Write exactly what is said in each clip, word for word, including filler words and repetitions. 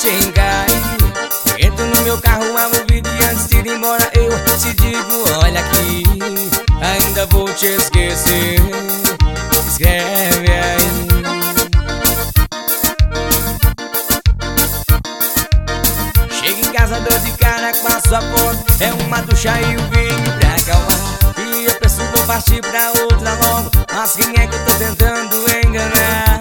você em casa. Entro no meu carro, amo o vídeo e antes de ir embora eu te digo, olha aqui, ainda vou te esquecer. Escreve aí. Chego em casa, dou de cara com a sua foto. É uma ducha e o vinho pra acalmar. E eu penso, vou partir pra outra logo. Mas quem é que eu tô tentando enganar?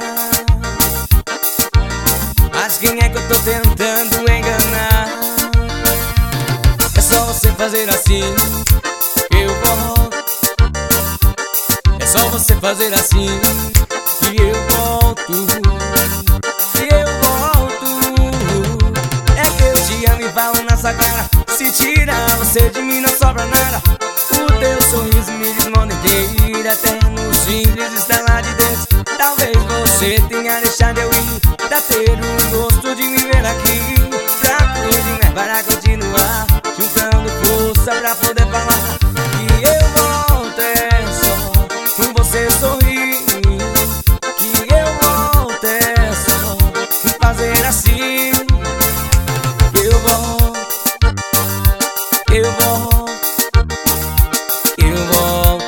Mas quem é que eu tô tentando enganar? É só você fazer assim que eu volto. É só você fazer assim que eu volto. Que eu volto. É que eu te amo e falo nessa cara. Se tirar você de mim não sobra nada. O teu sorriso me diz mundo inteiro. Até no simples estalar de dedos. Talvez você tenha deixado eu ir pra ter um gosto de me ver aqui. Pra continuar, para continuar, juntando força pra poder falar. Que eu volto é só com você sorrir. Que eu volto é só fazer assim. Eu volto, eu volto, eu volto.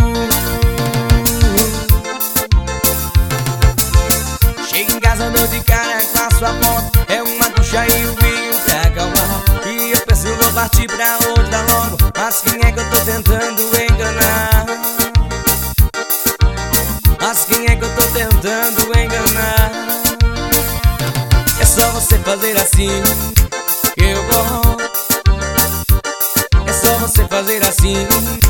Chego em casa, dou de cara com a sua foto. É uma ducha e o vinho pra acalmar. E eu penso, vou partir pra outra logo. Mas quem é que eu tô tentando enganar? Mas quem é que eu tô tentando enganar? É só você fazer assim que eu volto. É só você fazer assim